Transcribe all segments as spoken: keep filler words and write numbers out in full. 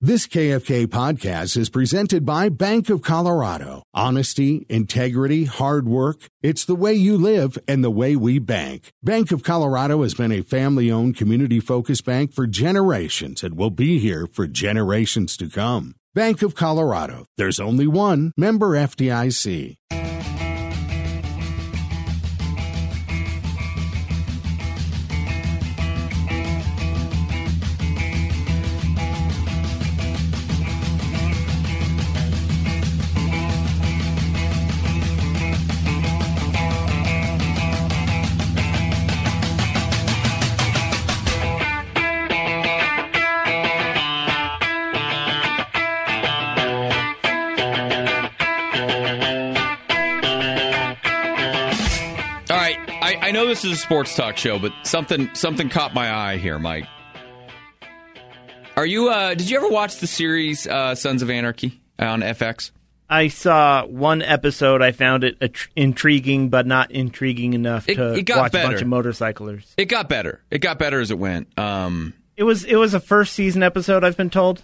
This K F K podcast is presented by Bank of Colorado. Honesty, integrity, hard work. It's the way you live and the way we bank. Bank of Colorado has been a family-owned, community-focused bank for generations and will be here for generations to come. Bank of Colorado. There's only one. Member F D I C. I know this is a sports talk show, but something something caught my eye here, Mike. Are you? Uh, did you ever watch the series uh, Sons of Anarchy on F X? I saw one episode. I found it attr- intriguing, but not intriguing enough it, to it got watch better. a bunch of motorcyclers. It got better. It got better as it went. Um, it was it was a first season episode, I've been told.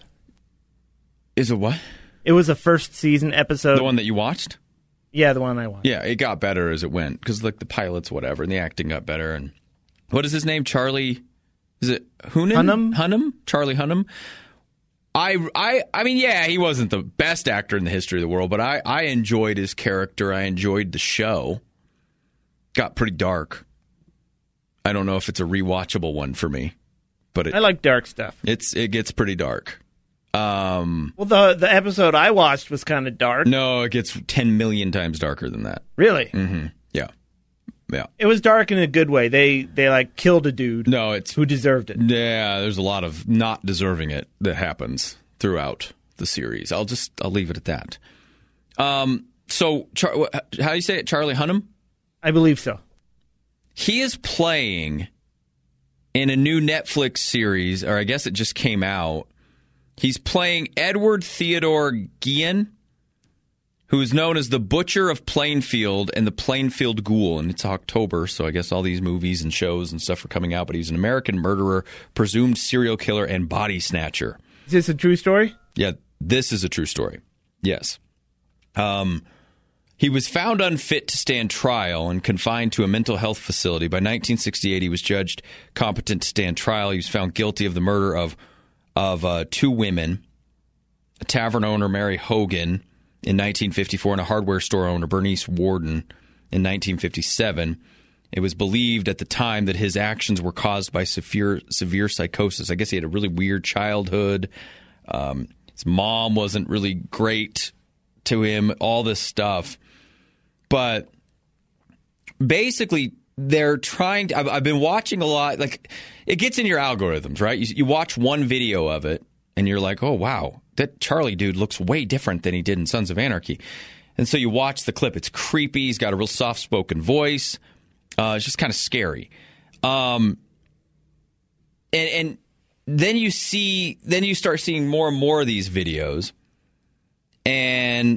Is it what? It was a first season episode. The one that you watched? Yeah, the one I watched. Yeah, it got better as it went because like the pilots, whatever, and the acting got better. And what is his name? Charlie? Is it Hunnam? Hunnam? Hunnam? Charlie Hunnam? I, I, I mean, yeah, he wasn't the best actor in the history of the world, but I, I enjoyed his character. I enjoyed the show. Got pretty dark. I don't know if it's a rewatchable one for me, but it, I like dark stuff. It's it gets pretty dark. Um, well, the the episode I watched was kind of dark. No, it gets ten million times darker than that. Really? Mm-hmm. Yeah. Yeah. It was dark in a good way. They they like killed a dude. No, it's who deserved it. Yeah, there's a lot of not deserving it that happens throughout the series. I'll just I'll leave it at that. Um. So, Char- how do you say it? Charlie Hunnam? I believe so. He is playing in a new Netflix series, or I guess it just came out. He's playing Edward Theodore Guillen, who is known as the Butcher of Plainfield and the Plainfield Ghoul. And it's October, so I guess all these movies and shows and stuff are coming out. But he's an American murderer, presumed serial killer, and body snatcher. Is this a true story? Yeah, this is a true story. Yes. Um, he was found unfit to stand trial and confined to a mental health facility. By nineteen sixty-eight, he was judged competent to stand trial. He was found guilty of the murder of of uh, two women, a tavern owner, Mary Hogan, in nineteen fifty-four, and a hardware store owner, Bernice Warden, in nineteen fifty-seven. It was believed at the time that his actions were caused by severe severe psychosis. I guess he had a really weird childhood. Um, his mom wasn't really great to him, all this stuff. But basically, they're trying to, I've, I've been watching a lot, like, it gets in your algorithms, right? You, you watch one video of it, and you're like, oh, wow, that Charlie dude looks way different than he did in Sons of Anarchy. And so you watch the clip. It's creepy. He's got a real soft-spoken voice. Uh, it's just kind of scary. Um, and, and then you see, then you start seeing more and more of these videos. And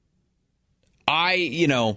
I, you know,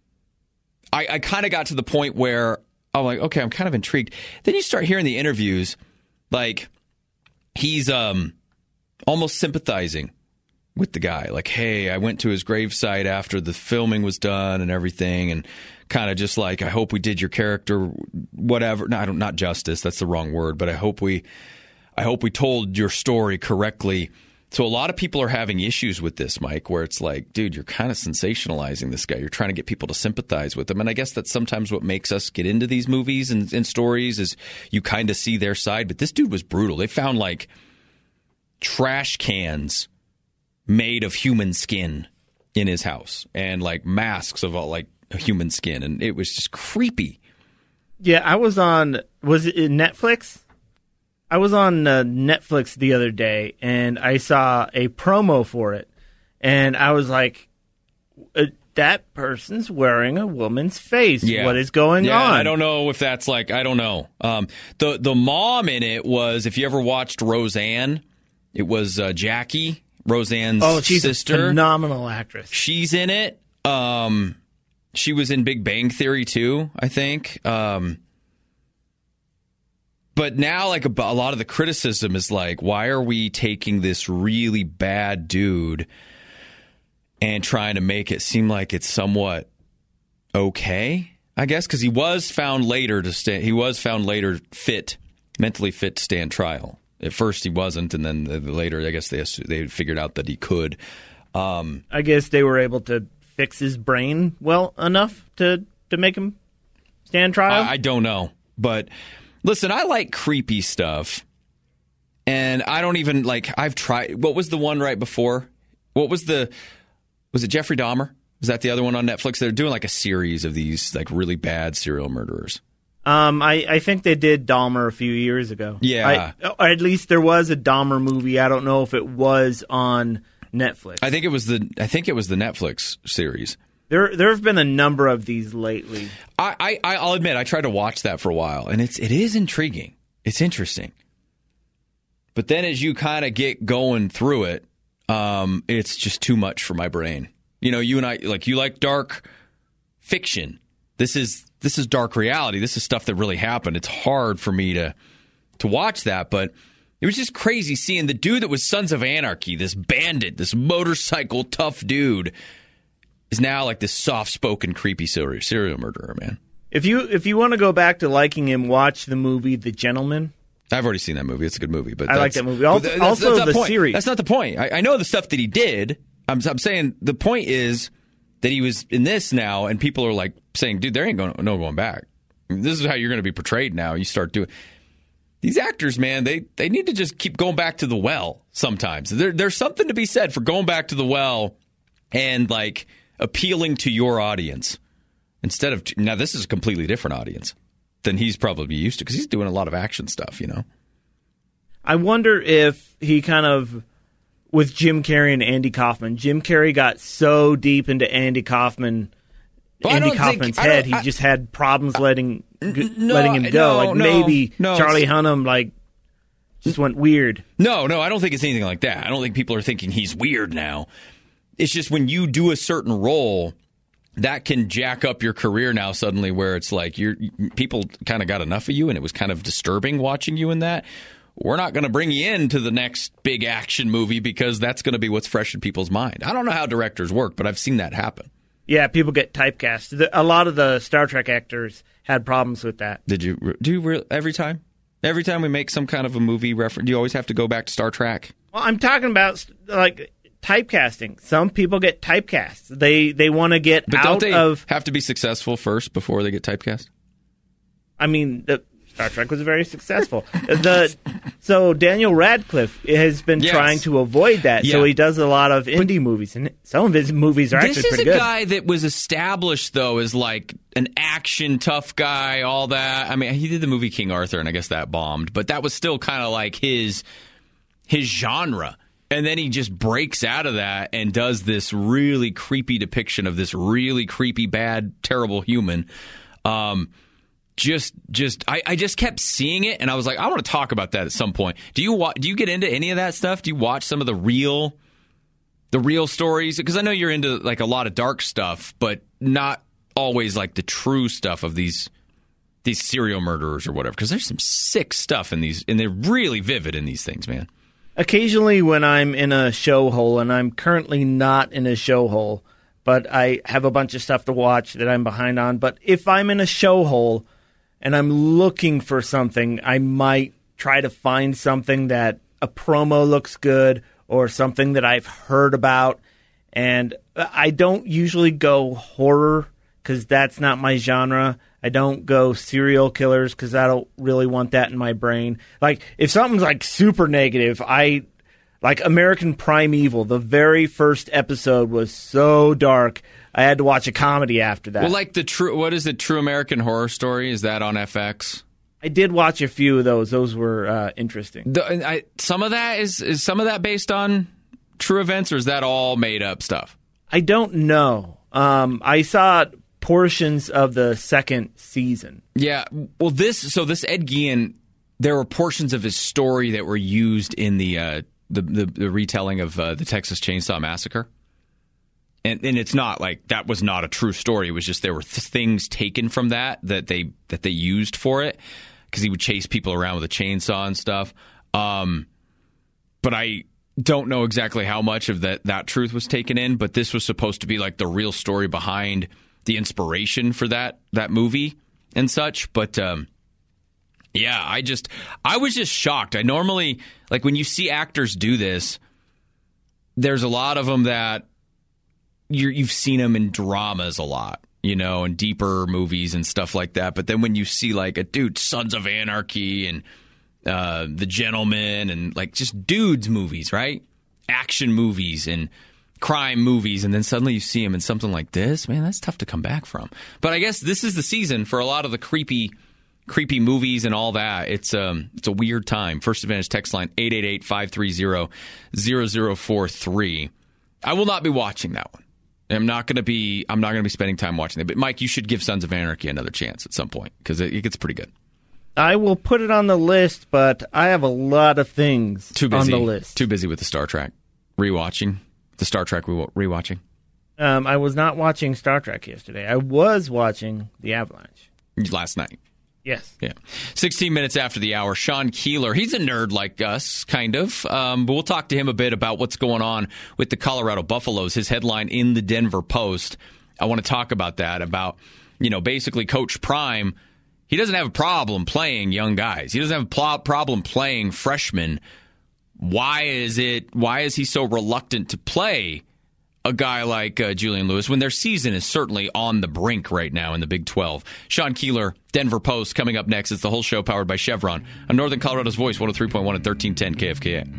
I, I kind of got to the point where I'm like, okay, I'm kind of intrigued. Then you start hearing the interviews, like he's um, almost sympathizing with the guy. Like, hey, I went to his gravesite after the filming was done and everything, and kind of just like, I hope we did your character, whatever. No, I don't, not justice. That's the wrong word. But I hope we, I hope we told your story correctly. So a lot of people are having issues with this, Mike, where it's like, dude, you're kind of sensationalizing this guy. You're trying to get people to sympathize with him. And I guess that's sometimes what makes us get into these movies and, and stories is you kind of see their side. But this dude was brutal. They found like trash cans made of human skin in his house and like masks of all like human skin. And it was just creepy. Yeah, I was on, was it Netflix? I was on uh, Netflix the other day, and I saw a promo for it, and I was like, that person's wearing a woman's face. Yeah. What is going yeah, on? I don't know if that's like, I don't know. Um, the, the mom in it was, if you ever watched Roseanne, it was uh, Jackie, Roseanne's oh, she's sister. A phenomenal actress. She's in it. Um, she was in Big Bang Theory, too, I think. Um But now, like, a, a lot of the criticism is like, why are we taking this really bad dude and trying to make it seem like it's somewhat okay? I guess because he was found later to stand. He was found later fit, mentally fit to stand trial. At first, he wasn't, and then later, I guess they they figured out that he could. Um, I guess they were able to fix his brain well enough to to make him stand trial. I, I don't know, but. Listen, I like creepy stuff, and I don't even, like, I've tried, what was the one right before? What was the, was it Jeffrey Dahmer? Was that the other one on Netflix? They're doing, like, a series of these, like, really bad serial murderers. Um, I, I think they did Dahmer a few years ago. Yeah. I, or at least there was a Dahmer movie. I don't know if it was on Netflix. I think it was the, I think it was the Netflix series. There, there have been a number of these lately. I, I, I'll admit, I tried to watch that for a while, and it's, it is intriguing. It's interesting. But then as you kind of get going through it, um, it's just too much for my brain. You know, you and I, like, you like dark fiction. This is, this is dark reality. This is stuff that really happened. It's hard for me to, to watch that, but it was just crazy seeing the dude that was Sons of Anarchy, this bandit, this motorcycle tough dude, is now like this soft-spoken, creepy serial, serial murderer, man. If you if you want to go back to liking him, watch the movie The Gentleman. I've already seen that movie. It's a good movie. But I like that movie. Also, that's, also that's the point. series. That's not the point. I, I know the stuff that he did. I'm, I'm saying the point is that he was in this now, and people are like saying, dude, there ain't going, no going back. This is how you're going to be portrayed now. You start doing... These actors, man, they, they need to just keep going back to the well sometimes. There, there's something to be said for going back to the well and, like... appealing to your audience instead of now this is a completely different audience than he's probably used to because he's doing a lot of action stuff, you know. I wonder if he kind of with Jim Carrey and Andy Kaufman. Jim Carrey got so deep into Andy Kaufman, well, Andy Kaufman's think, head, he I, just had problems letting no, letting him go. No, like no, maybe no, Charlie Hunnam like just went weird. No, no, I don't think it's anything like that. I don't think people are thinking he's weird now. It's just when you do a certain role, that can jack up your career now suddenly where it's like you're people kind of got enough of you and it was kind of disturbing watching you in that. We're not going to bring you into the next big action movie because that's going to be what's fresh in people's mind. I don't know how directors work, but I've seen that happen. Yeah, people get typecast. A lot of the Star Trek actors had problems with that. Did you do you re- every time? Every time we make some kind of a movie reference, do you always have to go back to Star Trek? Well, I'm talking about like typecasting. Some people get typecast. They they want to get but out don't they of. Have to be successful first before they get typecast? I mean, the, Star Trek was very successful. the so Daniel Radcliffe has been yes. trying to avoid that. Yeah. So he does a lot of indie but, movies, and some of his movies are actually pretty good. This is a guy that was established though as like an action tough guy, all that. I mean, he did the movie King Arthur, and I guess that bombed, but that was still kind of like his his genre. And then he just breaks out of that and does this really creepy depiction of this really creepy, bad, terrible human. Um, just, just, I, I just kept seeing it, and I was like, I want to talk about that at some point. Do you wa- do you get into any of that stuff? Do you watch some of the real, the real stories? Because I know you're into like a lot of dark stuff, but not always like the true stuff of these these serial murderers or whatever. Because there's some sick stuff in these, and they're really vivid in these things, man. Occasionally when I'm in a show hole, and I'm currently not in a show hole, but I have a bunch of stuff to watch that I'm behind on. But if I'm in a show hole and I'm looking for something, I might try to find something that a promo looks good or something that I've heard about. And I don't usually go horror because that's not my genre. I don't go serial killers because I don't really want that in my brain. Like, if something's, like, super negative, I... Like, American Primeval, the very first episode was so dark, I had to watch a comedy after that. Well, like the true... What is it? True American Horror Story? Is that on F X? I did watch a few of those. Those were uh, interesting. The, I, some of that is... Is some of that based on true events, or is that all made-up stuff? I don't know. Um, I saw... portions of the second season. Yeah, well, this so this Ed Gein, there were portions of his story that were used in the uh, the, the the retelling of uh, the Texas Chainsaw Massacre, and and it's not like that was not a true story. It was just there were th- things taken from that that they that they used for it. because he would chase people around with a chainsaw and stuff. Um, but I don't know exactly how much of that, that truth was taken in, but this was supposed to be like the real story behind the inspiration for that that movie and such. But um, yeah, I just I was just shocked. I normally, like when you see actors do this, there's a lot of them that you're, you've seen them in dramas a lot, you know, and deeper movies and stuff like that. But then when you see like a dude, Sons of Anarchy and Uh, The Gentleman, and like just dudes movies, right? Action movies and crime movies, and then suddenly you see him in something like this, man, that's tough to come back from. But I guess this is the season for a lot of the creepy creepy movies and all that. It's um it's a weird time. First Advantage text line eight eight eight, five three zero, zero zero four three. I will not be watching that one. I'm not going to be I'm not going to be spending time watching it. But Mike, you should give Sons of Anarchy another chance at some point because it, it gets pretty good. I will put it on the list, but I have a lot of things Too busy, on the list. Too busy with the Star Trek. Rewatching. The Star Trek re- rewatching. Um, I was not watching Star Trek yesterday. I was watching The Avalanche. Last night. Yes. Yeah. sixteen minutes after the hour, Sean Keeler. He's a nerd like us, kind of. Um, but we'll talk to him a bit about what's going on with the Colorado Buffaloes. His headline in the Denver Post. I want to talk about that, about, you know, basically Coach Prime. He doesn't have a problem playing young guys. He doesn't have a pl- problem playing freshmen. Why is it? Why is he so reluctant to play a guy like uh, Julian Lewis when their season is certainly on the brink right now in the Big twelve? Sean Keeler, Denver Post, coming up next. It's the whole show powered by Chevron on Northern Colorado's Voice, one oh three point one and thirteen ten K F K A.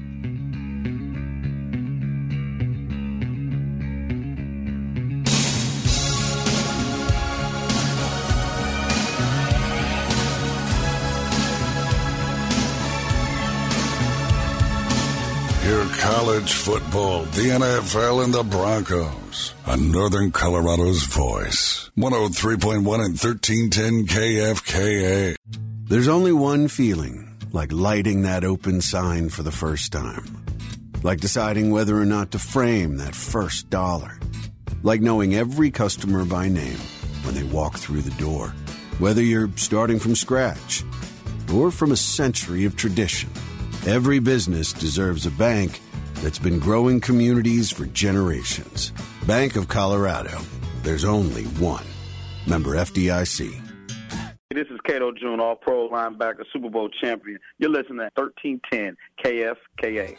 Hear college football, the N F L, and the Broncos on Northern Colorado's Voice. one oh three point one and thirteen ten K F K A. There's only one feeling, like lighting that open sign for the first time. Like deciding whether or not to frame that first dollar. Like knowing every customer by name when they walk through the door. Whether you're starting from scratch or from a century of tradition. Every business deserves a bank that's been growing communities for generations. Bank of Colorado. There's only one. Member F D I C. This is Cato June, all-pro linebacker, Super Bowl champion. You're listening to thirteen ten K F K A.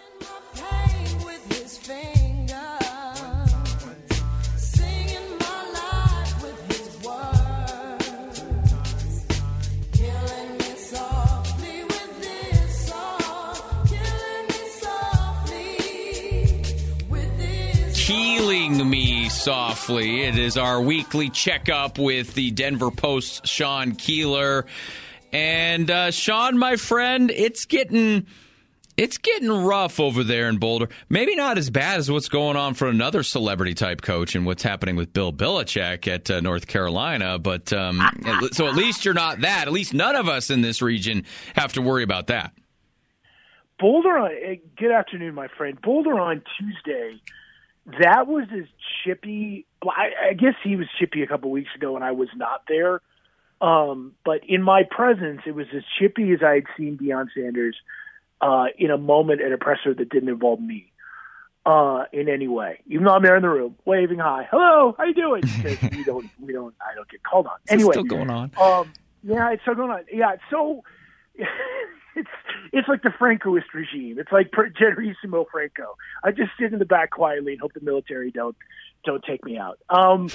Healing Me Softly. It is our weekly checkup with the Denver Post's Sean Keeler. And uh, Sean, my friend, it's getting it's getting rough over there in Boulder. Maybe not as bad as what's going on for another celebrity-type coach and what's happening with Bill Belichick at uh, North Carolina. But um, so at least you're not that. At least none of us in this region have to worry about that. Boulder, on, good afternoon, my friend. Boulder on Tuesday. That was as chippy. Well, I, I guess he was chippy a couple weeks ago, and I was not there. Um, but in my presence, it was as chippy as I had seen Deion Sanders uh, in a moment at a presser that didn't involve me uh, in any way. Even though I'm there in the room, waving hi, hello, how you doing? Because we don't, we don't, I don't get called on. Anyway, it's still going on. Um, yeah, it's still going on. Yeah, so. It's it's like the Francoist regime. It's like Generissimo Franco. I just sit in the back quietly and hope the military don't don't take me out. Um,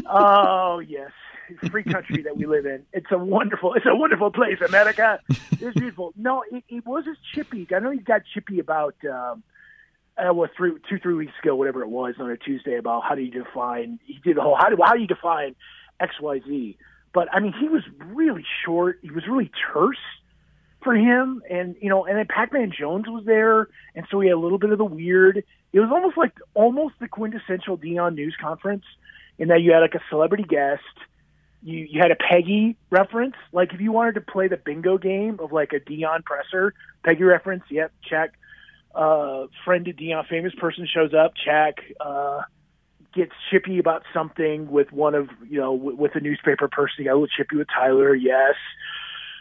oh yes, it's a free country that we live in. It's a wonderful it's a wonderful place, America. It's beautiful. No, it, it was as chippy. I know he got chippy about um, uh, what three two three weeks ago, whatever it was, on a Tuesday about how do you define. He did a whole how do how do you define X Y Z. But I mean, he was really short. He was really terse for him, and you know, and then Pac-Man Jones was there, and so he had a little bit of the weird. It was almost like almost the quintessential Deion news conference in that you had like a celebrity guest, you you had a Peggy reference, like if you wanted to play the bingo game of like a Deion presser, Peggy reference, yep, check. Uh, friend of Deion, famous person shows up, check. Uh, gets chippy about something with one of you know w- with a newspaper person, he got a little chippy with Tyler, yes.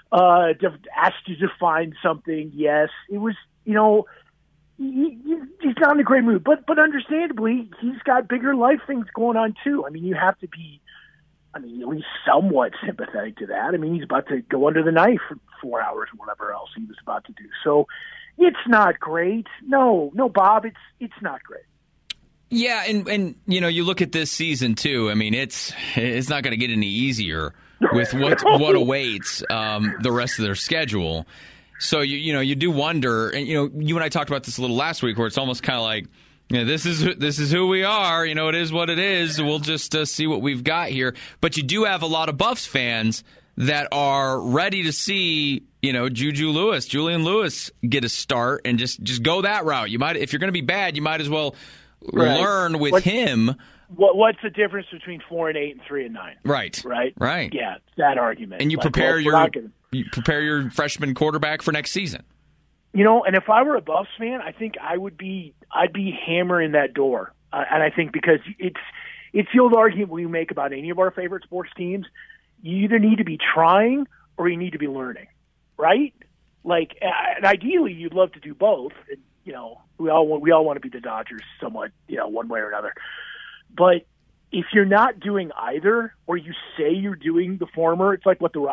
Uh, asked to define something, yes. It was, you know, he, he, he's not in a great mood. But, but understandably, he's got bigger life things going on, too. I mean, you have to be, I mean, at least somewhat sympathetic to that. I mean, he's about to go under the knife for four hours or whatever else he was about to do. So it's not great. No, no, Bob, it's it's not great. Yeah, and, and you know, you look at this season, too. I mean, it's it's not going to get any easier with what what awaits um, the rest of their schedule. So, you you know, you do wonder, and, you know, you and I talked about this a little last week, where it's almost kind of like, you know, this is this is who we are. You know, it is what it is. We'll just uh, see what we've got here. But you do have a lot of Buffs fans that are ready to see, you know, Juju Lewis, Julian Lewis get a start and just, just go that route. You might, if you're going to be bad, you might as well right. learn with what, him. What What's the difference between four and eight and three and nine? Right, right, right. Yeah, that argument. And you like, prepare well, your gonna... you prepare your freshman quarterback for next season. You know, and if I were a Buffs fan, I think I would be I'd be hammering that door, uh, and I think because it's it's the old argument we make about any of our favorite sports teams. You either need to be trying or you need to be learning, right? Like, and ideally, you'd love to do both. And, you know, we all want, we all want to be the Dodgers, somewhat, you know, one way or another. But if you're not doing either, or you say you're doing the former, it's like what the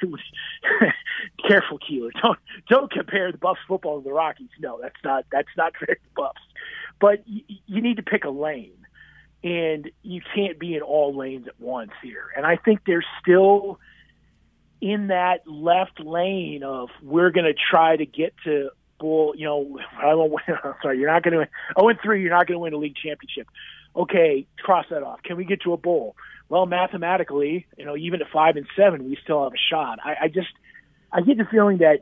careful, Keeler. Don't don't compare the Buffs football to the Rockies. No, that's not that's not fair to the Buffs. But you, you need to pick a lane, and you can't be in all lanes at once here. And I think they're still in that left lane of we're going to try to get to bull. You know, I don't. I'm sorry, you're not going to. Oh, and three, you're not going to win a league championship. Okay, cross that off. Can we get to a bowl? Well, mathematically, you know, even at five and seven, we still have a shot. I, I just, I get the feeling that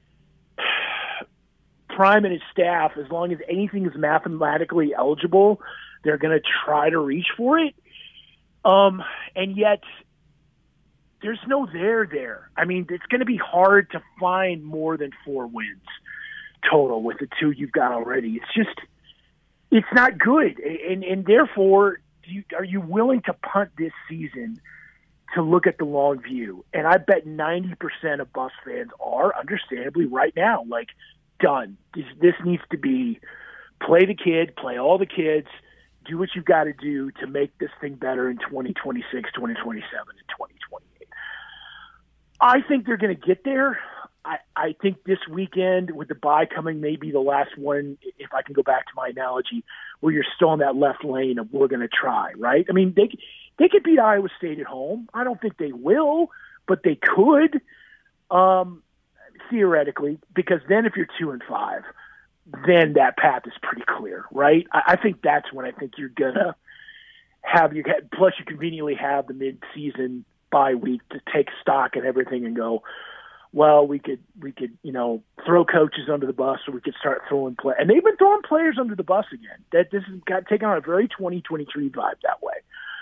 Prime and his staff, as long as anything is mathematically eligible, they're going to try to reach for it. Um, and yet, there's no there there. I mean, it's going to be hard to find more than four wins total with the two you've got already. It's just. It's not good, and and therefore, do you, are you willing to punt this season to look at the long view? And I bet ninety percent of Buffs fans are, understandably, right now, like, done. This, this needs to be play the kid, play all the kids, do what you've got to do to make this thing better in twenty twenty-six, twenty twenty-seven, and twenty twenty-eight. I think they're going to get there. I, I think this weekend, with the bye coming, may be the last one, if I can go back to my analogy, where you're still in that left lane of we're going to try, right? I mean, they they could beat Iowa State at home. I don't think they will, but they could, um, theoretically, because then if you're two and five, then that path is pretty clear, right? I, I think that's when I think you're going to have your – plus you conveniently have the mid-season bye week to take stock and everything and go – well, we could, we could, you know, throw coaches under the bus, or we could start throwing play. And they've been throwing players under the bus again. That this has got taken on a very twenty twenty-three vibe that way.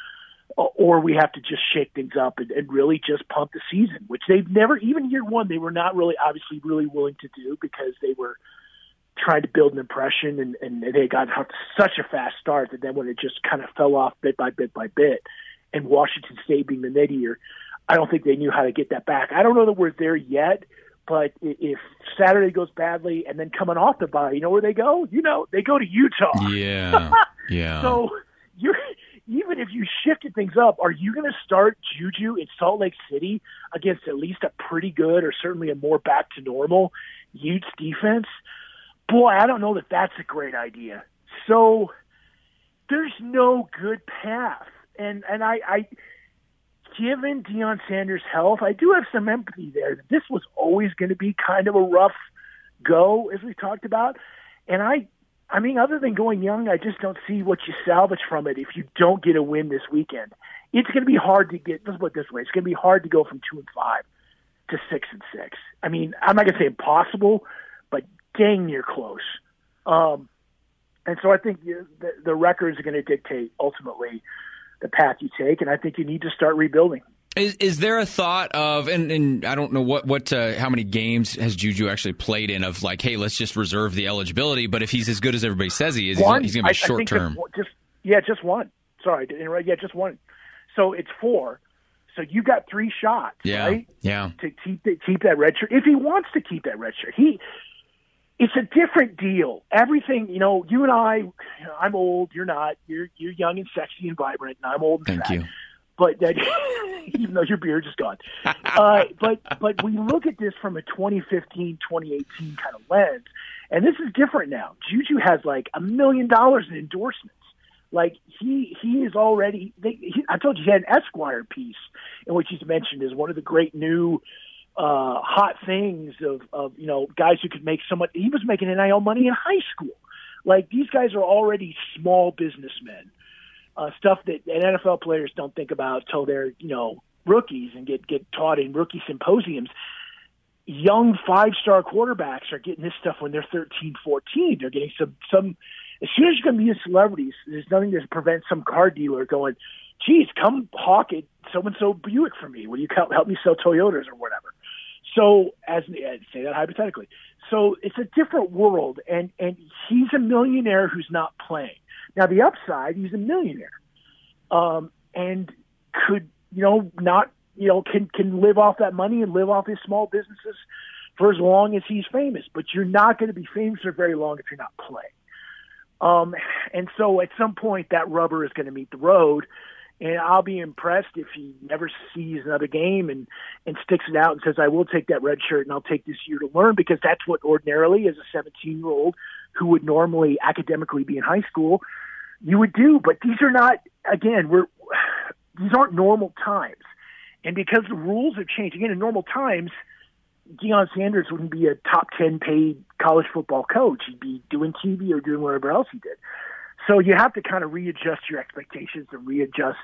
Or we have to just shake things up and, and really just pump the season, which they've never, even year one, they were not really, obviously, really willing to do because they were trying to build an impression, and, and they got such a fast start that then when it just kind of fell off bit by bit by bit, and Washington State being the nadir, I don't think they knew how to get that back. I don't know that we're there yet, but if Saturday goes badly and then coming off the bye, you know where they go? You know, they go to Utah. Yeah, yeah. So you're, even if you shifted things up, are you going to start Juju in Salt Lake City against at least a pretty good or certainly a more back to normal Utes defense? Boy, I don't know that that's a great idea. So there's no good path. And, and I, I – given Deion Sanders' health, I do have some empathy there. This was always going to be kind of a rough go, as we talked about. And I, I mean, other than going young, I just don't see what you salvage from it if you don't get a win this weekend. It's going to be hard to get, let's put it this way, it's going to be hard to go from two and five to six and six. I mean, I'm not going to say impossible, but dang near close. Um, and so I think the, the records are going to dictate ultimately the path you take, and I think you need to start rebuilding. Is is there a thought of, and, and I don't know what, what uh, how many games has Juju actually played in, of like, hey, let's just reserve the eligibility, but if he's as good as everybody says he is, one, he's, he's going to be short term. Just, just Yeah, just one. Sorry, yeah, just one. So it's four. So you got three shots, yeah. right? Yeah. To keep the, keep that red shirt. If he wants to keep that red shirt, he it's a different deal. Everything, you know, you and I, you know, I'm old, you're not. You're you're young and sexy and vibrant, and I'm old and Thank fat. you. But that, even though your beard is gone. Uh, but but we look at this from a twenty fifteen, twenty eighteen kind of lens, and this is different now. Juju has like a million dollars in endorsements. Like he he is already. They, he, I told you he had an Esquire piece in which he's mentioned as one of the great new uh, hot things of of you know guys who could make so much. He was making N I L money in high school. Like these guys are already small businessmen. Uh, stuff that N F L players don't think about till they're you know rookies and get get taught in rookie symposiums. Young five star quarterbacks are getting this stuff when they're thirteen, fourteen. They're getting some some. As soon as you're going to be a celebrity, there's nothing to prevent some car dealer going, geez, come hawk it so-and-so Buick for me. Will you help me sell Toyotas or whatever? So, as I say that hypothetically. So it's a different world, and, and he's a millionaire who's not playing. Now, the upside, he's a millionaire um, and could, you know, not, you know, can, can live off that money and live off his small businesses for as long as he's famous. But you're not going to be famous for very long if you're not playing. Um, and so at some point that rubber is going to meet the road, and I'll be impressed if he never sees another game and, and sticks it out and says, I will take that red shirt and I'll take this year to learn, because that's what ordinarily as a seventeen-year-old who would normally academically be in high school, you would do. But these are not, again, we're these aren't normal times. And because the rules have changed, again, in normal times, Deion Sanders wouldn't be a top ten paid college football coach. He'd be doing T V or doing whatever else he did. So you have to kind of readjust your expectations and readjust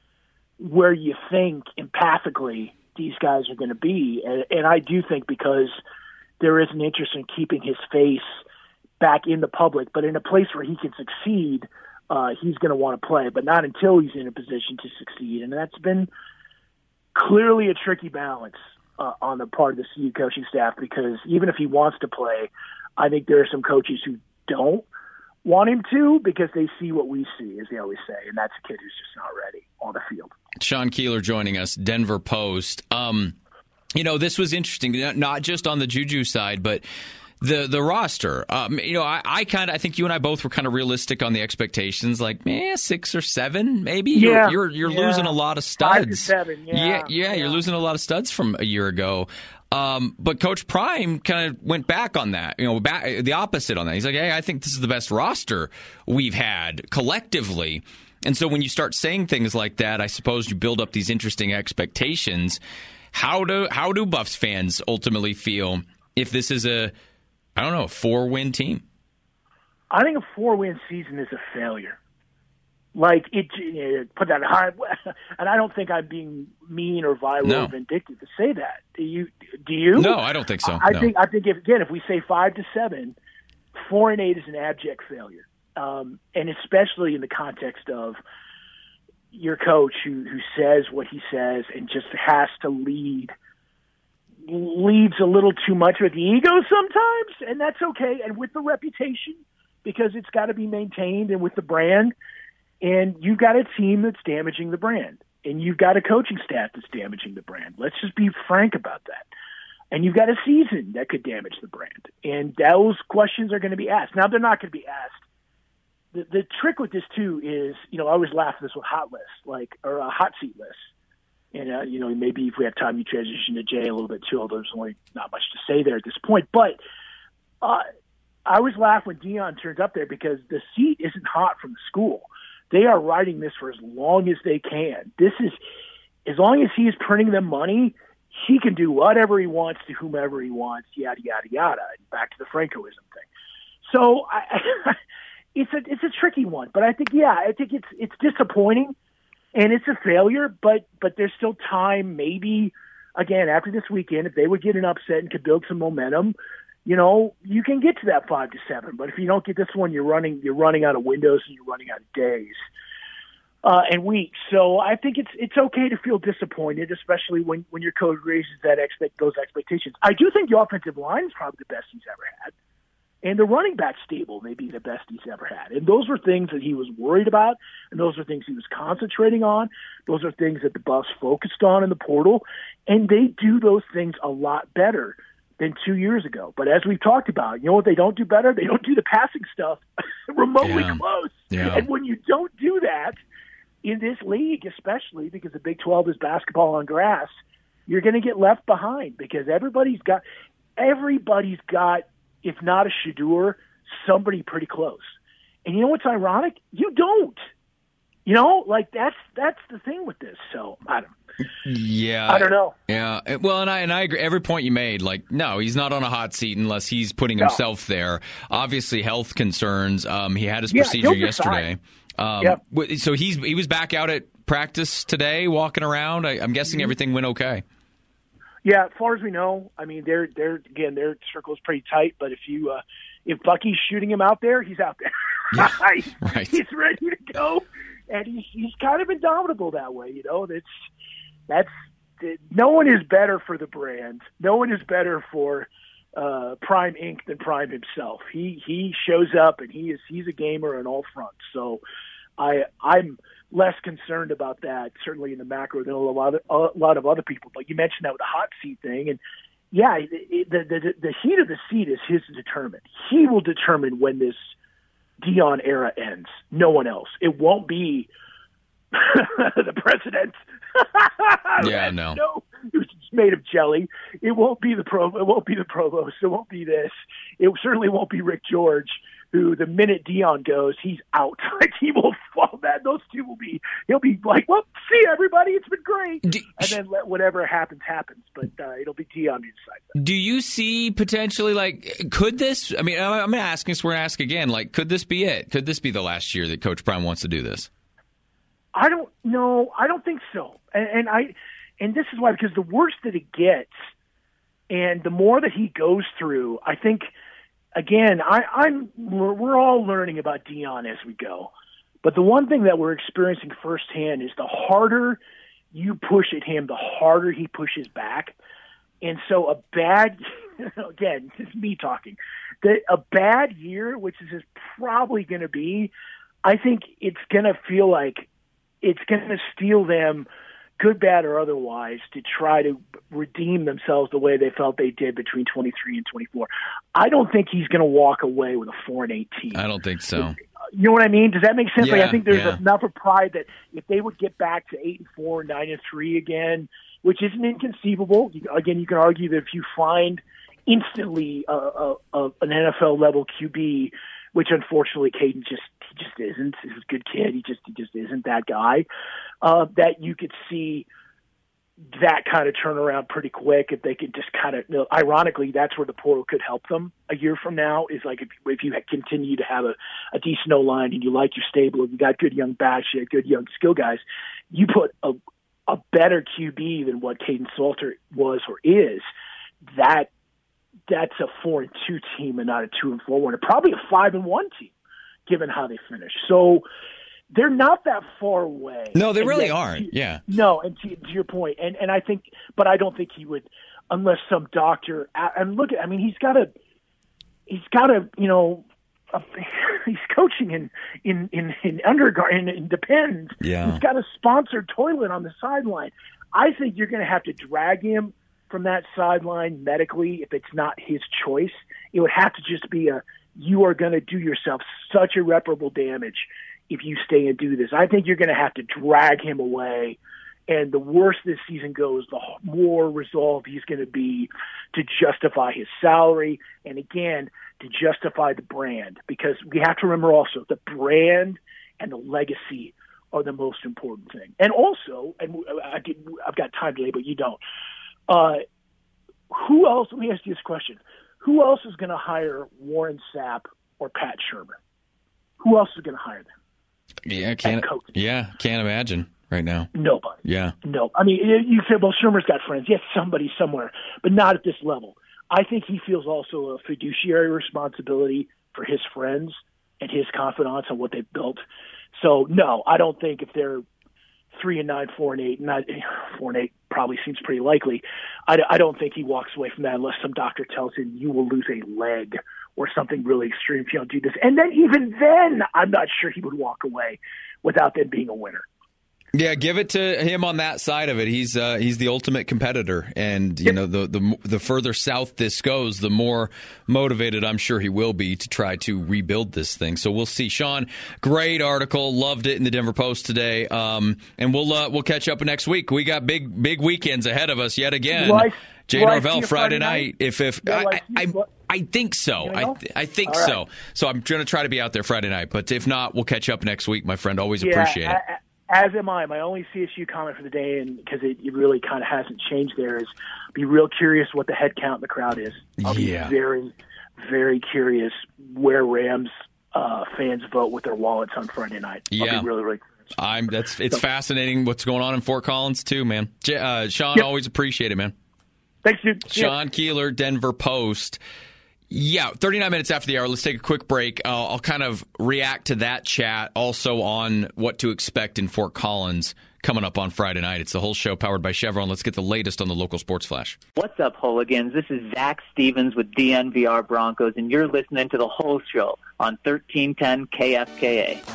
where you think empathically these guys are going to be. And, and I do think because there is an interest in keeping his face back in the public, but in a place where he can succeed, uh, he's going to want to play, but not until he's in a position to succeed. And that's been clearly a tricky balance Uh, on the part of the C U coaching staff, because even if he wants to play, I think there are some coaches who don't want him to because they see what we see, as they always say, and that's a kid who's just not ready on the field. Sean Keeler joining us, Denver Post. Um, you know, this was interesting, not just on the Juju side, but the the roster. Um, you know, I, I kind of I think you and I both were kind of realistic on the expectations, like, eh, six or seven, maybe. Yeah, you're you're, you're yeah. losing a lot of studs. Five to seven, yeah. Yeah, yeah, yeah. You're losing a lot of studs from a year ago. Um, but Coach Prime kind of went back on that, you know, back, the opposite on that. He's like, hey, I think this is the best roster we've had collectively. And so when you start saying things like that, I suppose you build up these interesting expectations. How do how do Buffs fans ultimately feel if this is a, I don't know, a four-win team? I think a four-win season is a failure. Like, it, you know, put that high, and I don't think I'm being mean or violent no. or vindictive to say that. Do you? Do you? No, I don't think so. I no. think I think if, again, if we say five to seven, four and eight is an abject failure, um, and especially in the context of your coach who who says what he says and just has to lead. leads a little too much with the ego sometimes, and that's okay. And with the reputation, because it's got to be maintained, and with the brand, and you've got a team that's damaging the brand, and you've got a coaching staff that's damaging the brand. Let's just be frank about that. And you've got a season that could damage the brand, and those questions are going to be asked. Now, they're not going to be asked. The, the trick with this too is, you know, I always laugh at this with hot lists, like or a hot seat list. And, uh, you know, maybe if we have time, you transition to Jay a little bit too, although there's only not much to say there at this point. But uh, I always laugh when Deion turns up there because the seat isn't hot from the school. They are writing this for as long as they can. This is, as long as he is printing them money, he can do whatever he wants to whomever he wants, yada, yada, yada. Back to the Francoism thing. So I, it's a it's a tricky one. But I think, yeah, I think it's it's disappointing. And it's a failure, but but there's still time. Maybe, again, after this weekend, if they would get an upset and could build some momentum, you know, you can get to that five to seven. But if you don't get this one, you're running you're running out of windows and you're running out of days uh, and weeks. So I think it's it's okay to feel disappointed, especially when, when your coach raises that expect those expectations. I do think the offensive line is probably the best he's ever had. And the running back stable may be the best he's ever had. And those were things that he was worried about, and those are things he was concentrating on. Those are things that the Buffs focused on in the portal, and they do those things a lot better than two years ago. But as we've talked about, you know what they don't do better? They don't do the passing stuff remotely yeah. close. Yeah. And when you don't do that in this league, especially because the Big twelve is basketball on grass, you're going to get left behind because everybody's got everybody's got, if not a Shedeur, somebody pretty close. And you know what's ironic? You don't. You know, like that's that's the thing with this. So I don't. Yeah, I don't know. Yeah, well, and I and I agree. Every point you made, like, no, he's not on a hot seat unless he's putting no. himself there. Obviously, health concerns. Um, he had his yeah, procedure yesterday. Um, yep. So he's he was back out at practice today, walking around. I, I'm guessing mm-hmm. everything went okay. Yeah, as far as we know, I mean, they're they're again their circle is pretty tight. But if you uh, if Bucky's shooting him out there, he's out there. Yeah, right. right. He's ready to go, and he's he's kind of indomitable that way. You know, that's that's no one is better for the brand. No one is better for uh, Prime Incorporated than Prime himself. He he shows up and he is he's a gamer on all fronts. So I I'm less concerned about that certainly in the macro than a lot of a lot of other people. But you mentioned that with the hot seat thing, and yeah, the the the, the heat of the seat is his to determine. He will determine when this Deion era ends. No one else. It won't be the president. Yeah, no. No, it was made of jelly. It won't be the pro. It won't be the provost. It won't be this. It certainly won't be Rick George, who the minute Deion goes, he's out. Like he will fall back. Those two will be. He'll be like, "Well, see everybody. It's been great," do, and then let whatever happens happens. But uh, it'll be Deion inside that. Do you see potentially like could this? I mean, I'm asking. So we're gonna ask again. Like, could this be it? Could this be the last year that Coach Prime wants to do this? I don't know. I don't think so. And, and I, and this is why, because the worse that it gets, and the more that he goes through, I think, again, I, I'm we're, we're all learning about Deion as we go. But the one thing that we're experiencing firsthand is the harder you push at him, the harder he pushes back. And so a bad, again, this is me talking, that a bad year, which is probably going to be, I think it's going to feel like it's going to steal them, good, bad, or otherwise, to try to redeem themselves the way they felt they did between twenty-three and twenty-four. I don't think he's going to walk away with a four and eight team. I don't think so. You know what I mean? Does that make sense? Yeah, like I think there's yeah. enough of pride that if they would get back to eight and four, nine and three again, which isn't inconceivable. You, again, you can argue that if you find instantly a, a, a, an N F L level Q B, which unfortunately Caden just he just isn't. He's a good kid. He just he just isn't that guy. Uh, that you could see that kind of turnaround pretty quick if they could just kind of. You know, ironically, that's where the portal could help them a year from now. Is like if if you continue to have a, a decent O line and you like your stable, and you got good young backs, you got good young skill guys, you put a a better Q B than what Caden Salter was or is. That that's a four and two team and not a two and four one, and probably a five and one team, given how they finish. So they're not that far away. No, they and really yet, aren't. Yeah. No, and to, to your point, and and I think, but I don't think he would, unless some doctor. And look at, I mean, he's got a, he's got a, you know, a, he's coaching in in in in undergarden in, in Depend. Yeah. He's got a sponsored toilet on the sideline. I think you're going to have to drag him from that sideline medically if it's not his choice. It would have to just be a, you are going to do yourself such irreparable damage if you stay and do this. I think you're going to have to drag him away. And the worse this season goes, the more resolved he's going to be to justify his salary. And again, to justify the brand, because we have to remember also the brand and the legacy are the most important thing. And also, and I did, I've got time today, but you don't. Uh, who else? Let me ask you this question: who else is going to hire Warren Sapp or Pat Shermer? Who else is going to hire them? Yeah, can't. Yeah, can't imagine right now. Nobody. Yeah. No. I mean, you say, well, Shermer's got friends. Yes, somebody somewhere, but not at this level. I think he feels also a fiduciary responsibility for his friends and his confidants on what they've built. So, no, I don't think if they're three and nine, four and eight, not four and eight probably seems pretty likely. I, I don't think he walks away from that unless some doctor tells him you will lose a leg or something really extreme if you don't do this. And then even then, I'm not sure he would walk away without them being a winner. Yeah, give it to him on that side of it. He's uh, he's the ultimate competitor, and you yep. know the, the the further south this goes, the more motivated I'm sure he will be to try to rebuild this thing. So we'll see. Sean, great article, loved it in the Denver Post today, um, and we'll uh, we'll catch up next week. We got big big weekends ahead of us yet again. Well, I, Jay well, Norvell Friday, Friday night. night. If if yeah, I, well, I, I, I think so. I th- I think right. so. So I'm going to try to be out there Friday night. But if not, we'll catch up next week, my friend. Always yeah, appreciate I, it. As am I. My only C S U comment for the day, and because it, it really kind of hasn't changed there, is be real curious what the head count in the crowd is. I'll yeah. be very, very curious where Rams uh, fans vote with their wallets on Friday night. Yeah. I'll be really, really curious. I'm. That's it's so, fascinating what's going on in Fort Collins too, man. Uh, Sean, yep. always appreciate it, man. Thanks, dude. Sean yep. Keeler, Denver Post. Yeah, thirty-nine minutes after the hour. Let's take a quick break. Uh, I'll kind of react to that chat also on what to expect in Fort Collins coming up on Friday night. It's the whole show powered by Chevron. Let's get the latest on the local sports flash. What's up, hooligans? This is Zach Stevens with D N V R Broncos, and you're listening to the whole show on thirteen ten K F K A.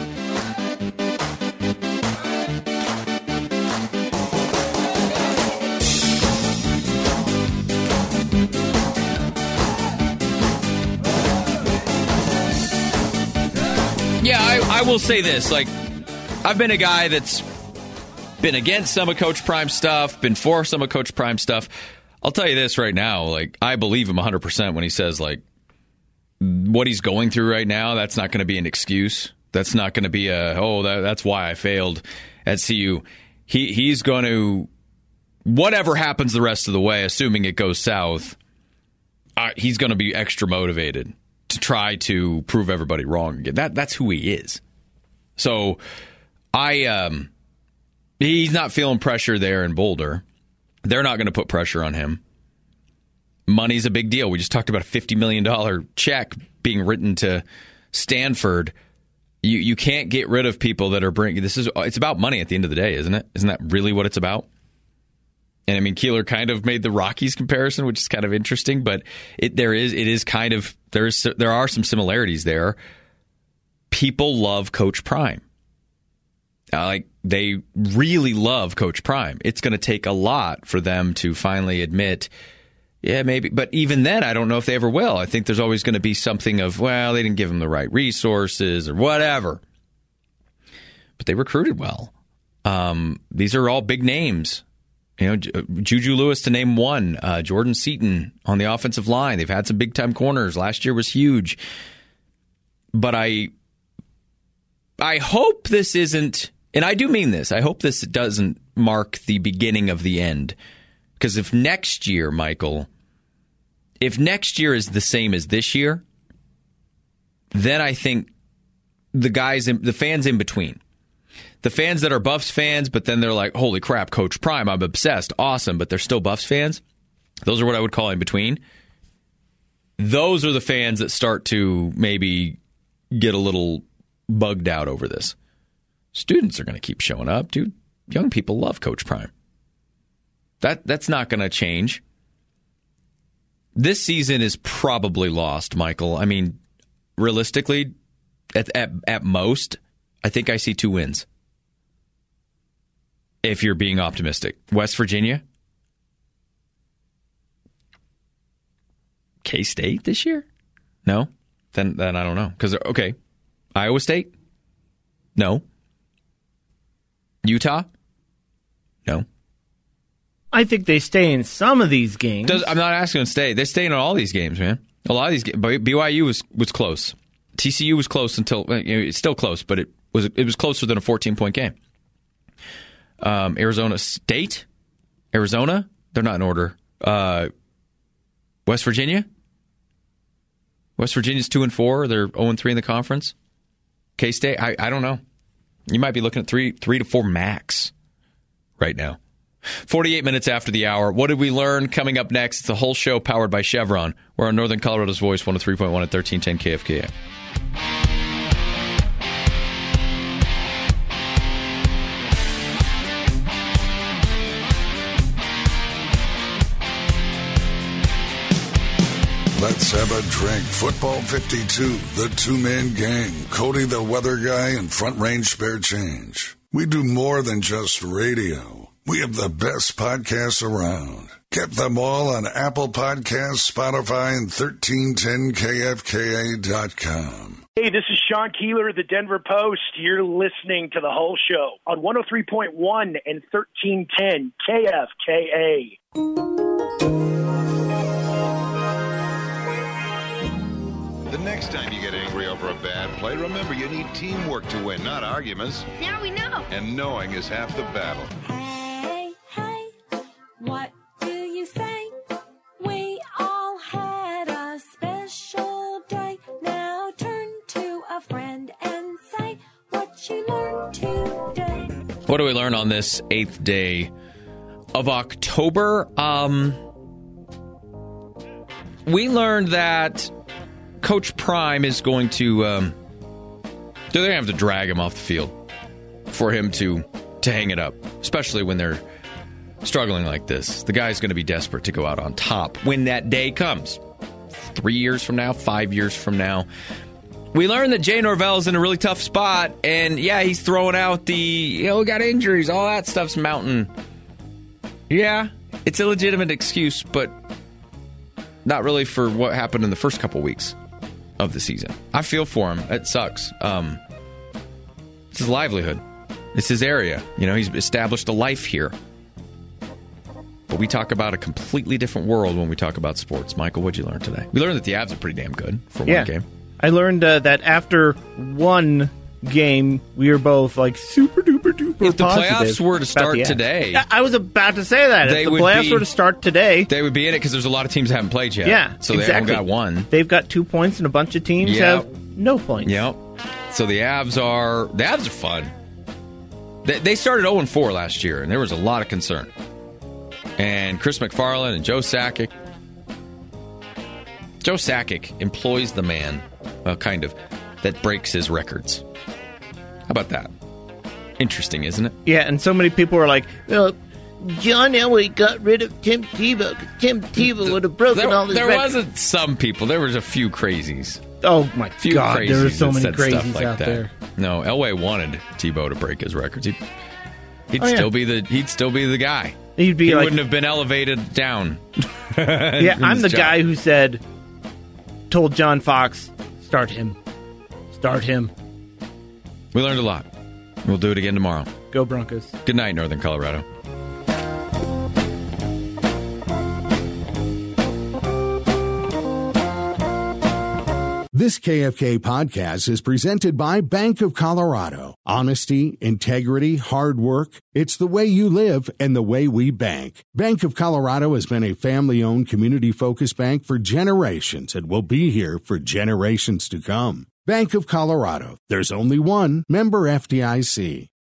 Yeah, I, I will say this. Like, I've been a guy that's been against some of Coach Prime's stuff, been for some of Coach Prime's stuff. I'll tell you this right now. Like, I believe him one hundred percent when he says, like, what he's going through right now, that's not going to be an excuse. That's not going to be a, oh, that, that's why I failed at C U. He He's going to, whatever happens the rest of the way, assuming it goes south, uh, he's going to be extra motivated to try to prove everybody wrong again. That that's who he is. So I um he's not feeling pressure there in Boulder. They're not going to put pressure on him. Money's a big deal. We just talked about a fifty million dollars check being written to Stanford. You you can't get rid of people that are bringing this is it's about money at the end of the day, isn't it? Isn't that really what it's about? And I mean, Keeler kind of made the Rockies comparison, which is kind of interesting, but it there is it is kind of there is there are some similarities there. People love Coach Prime, uh, like they really love Coach Prime. It's going to take a lot for them to finally admit, yeah, maybe. But even then, I don't know if they ever will. I think there's always going to be something of, well, they didn't give them the right resources or whatever. But they recruited well. Um, these are all big names. You know, Juju Lewis to name one, uh, Jordan Seaton on the offensive line. They've had some big time corners. Last year was huge. But I, I hope this isn't, and I do mean this, I hope this doesn't mark the beginning of the end. Because if next year, Michael, if next year is the same as this year, then I think the guys, in, the fans in between, the fans that are Buffs fans, but then they're like, holy crap, Coach Prime, I'm obsessed, awesome, but they're still Buffs fans. Those are what I would call in between. Those are the fans that start to maybe get a little bugged out over this. Students are going to keep showing up, dude. Young people love Coach Prime. That That's not going to change. This season is probably lost, Michael. I mean, realistically, at at, at most, I think I see two wins. If you're being optimistic. West Virginia? K-State this year? No? Then then I don't know. Because, okay. Iowa State? No. Utah? No. I think they stay in some of these games. Does, I'm not asking them to stay. They're staying in all these games, man. A lot of these games. B Y U was, was close. T C U was close until, you know, it's still close, but it was it was closer than a fourteen-point game. Um, Arizona State? Arizona? They're not in order. Uh, West Virginia? West Virginia's two and four. They're zero and three in the conference. K-State? I, I don't know. You might be looking at three three to four max right now. forty-eight minutes after the hour. What did we learn? Coming up next, it's the whole show powered by Chevron. We're on Northern Colorado's Voice, one oh three point one at thirteen ten K F K A. Let's have a drink. Football fifty-two, the two-man gang. Cody the weather guy and Front Range Spare Change. We do more than just radio. We have the best podcasts around. Get them all on Apple Podcasts, Spotify, and thirteen ten K F K A dot com. Hey, this is Sean Keeler of the Denver Post. You're listening to the whole show on one oh three point one and thirteen ten K F K A. The next time you get angry over a bad play, remember you need teamwork to win, not arguments. Now we know. And knowing is half the battle. Hey, hey, what do you say? We all had a special day. Now turn to a friend and say what you learned today. What do we learn on this eighth day of October? Um, we learned that Coach Prime is going to, um, they're going to have to drag him off the field for him to, to hang it up, especially when they're struggling like this. The guy's going to be desperate to go out on top when that day comes. Three years from now, five years from now. We learned that Jay Norvell's in a really tough spot, and yeah, he's throwing out the, you know, we got injuries, all that stuff's mounting. Yeah, it's a legitimate excuse, but not really for what happened in the first couple weeks of the season. I feel for him. It sucks. Um, it's his livelihood. It's his area. You know, he's established a life here. But we talk about a completely different world when we talk about sports. Michael, what'd you learn today? We learned that the Avs are pretty damn good for yeah. one game. I learned uh, that after one game, we were both like super duper duper If the playoffs were to start today, I was about to say that. If the playoffs be, were to start today, they would be in it because there's a lot of teams that haven't played yet. Yeah, so exactly. they haven't got one. They've got two points, and a bunch of teams yep. have no points. Yep. So the Avs are the Avs are fun. They, they started oh and four last year, and there was a lot of concern. And Chris McFarland and Joe Sakic. Joe Sakic employs the man, well, kind of, that breaks his records. How about that? Interesting, isn't it? Yeah, and so many people are like, well, John Elway got rid of Tim Tebow. Tim Tebow would have broken there, all his There records. wasn't some people. There was a few crazies. Oh, my few God. There were so many crazies like out that. there. No, Elway wanted Tebow to break his records. He'd, he'd oh, yeah. still be the he'd still be the guy. He'd be he like, wouldn't have been elevated down. Yeah, I'm the job. guy who said, told John Fox, start him. Start him. We learned a lot. We'll do it again tomorrow. Go Broncos. Good night, Northern Colorado. This K F K podcast is presented by Bank of Colorado. Honesty, integrity, hard work. It's the way you live and the way we bank. Bank of Colorado has been a family-owned, community-focused bank for generations and will be here for generations to come. Bank of Colorado. There's only one. Member F D I C.